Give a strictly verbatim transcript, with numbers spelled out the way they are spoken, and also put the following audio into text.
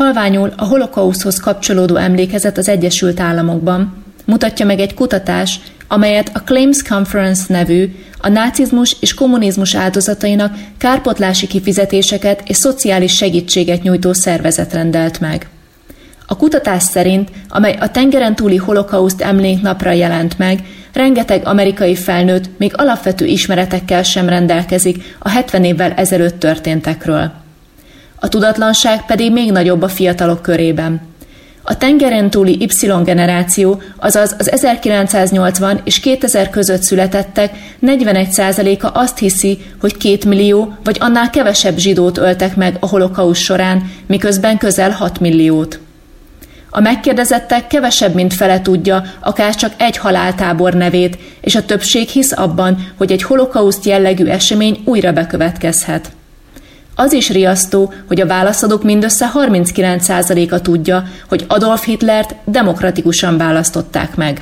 halványul a holokauszthoz kapcsolódó emlékezet az Egyesült Államokban, mutatja meg egy kutatás, amelyet a Claims Conference nevű, a nácizmus és kommunizmus áldozatainak kárpótlási kifizetéseket és szociális segítséget nyújtó szervezet rendelt meg. A kutatás szerint, amely a tengeren túli holokauszt emléknapra jelent meg, rengeteg amerikai felnőtt még alapvető ismeretekkel sem rendelkezik a hetven évvel ezelőtt történtekről. A tudatlanság pedig még nagyobb a fiatalok körében. A tengeren túli Y-generáció, azaz az ezerkilencszáznyolcvan és kétezer között születettek negyvenegy százaléka azt hiszi, hogy két millió vagy annál kevesebb zsidót öltek meg a holokauszt során, miközben közel hat milliót. A megkérdezettek kevesebb, mint fele tudja akár csak egy haláltábor nevét, és a többség hisz abban, hogy egy holokauszt jellegű esemény újra bekövetkezhet. Az is riasztó, hogy a válaszadók mindössze harminckilenc százaléka tudja, hogy Adolf Hitlert demokratikusan választották meg.